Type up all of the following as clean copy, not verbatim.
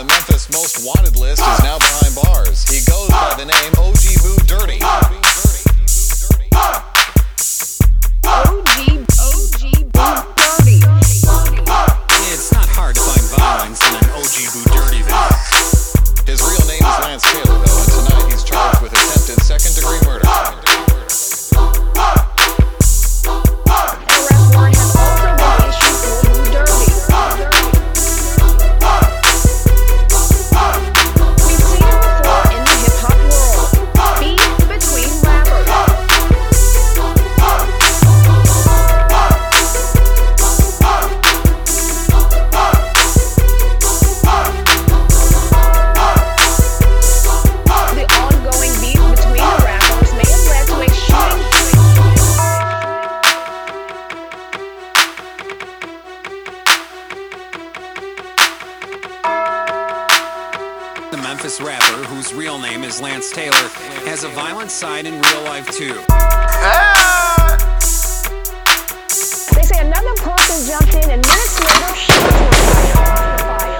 the Memphis Most Wanted list is now behind bars. He goes by the name OG Boo Dirty. OG Boo Dirty. It's not hard to find violence in an OG Boo Dirty video. His real name is Lance Taylor, though, and tonight he's charged with attempted second-degree murder. The Memphis rapper, whose real name is Lance Taylor, has a violent side in real life too. They say another person jumped in and minutes later shots were fired.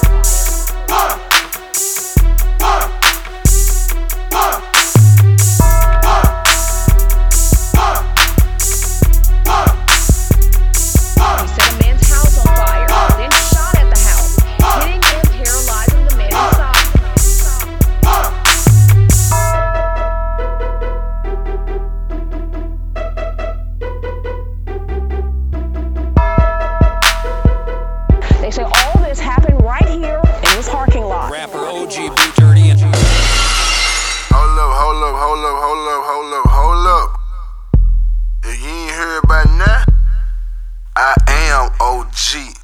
He set a man's house on fire, then shot at the house, hitting and paralyzing the man inside. They say all this happened right here in this parking lot. Rapper OG Boo Dirty and Hold up. If you ain't heard by now, I am OG.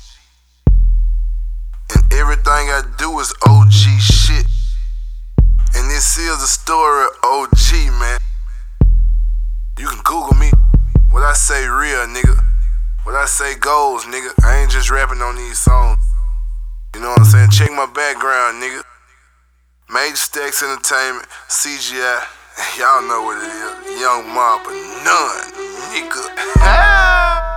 And everything I do is OG shit. And this is the story of OG, man. You can Google me. What I say real, nigga. What I say goes, nigga. I ain't just rapping on these songs. You know what I'm saying? Check my background, nigga. Major Stacks Entertainment, CGI. Y'all know what it is. Young Mob, but none, nigga.